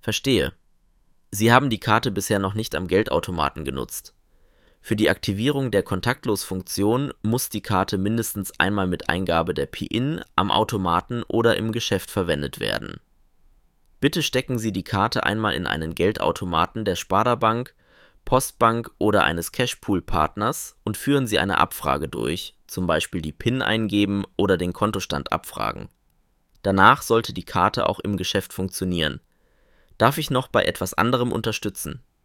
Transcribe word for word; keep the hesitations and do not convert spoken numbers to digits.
Verstehe. Sie haben die Karte bisher noch nicht am Geldautomaten genutzt. Für die Aktivierung der Kontaktlos-Funktion muss die Karte mindestens einmal mit Eingabe der P I N am Automaten oder im Geschäft verwendet werden. Bitte stecken Sie die Karte einmal in einen Geldautomaten der Sparda-Bank, Postbank oder eines Cashpool-Partners und führen Sie eine Abfrage durch, zum Beispiel die P I N eingeben oder den Kontostand abfragen. Danach sollte die Karte auch im Geschäft funktionieren. Darf ich noch bei etwas anderem unterstützen?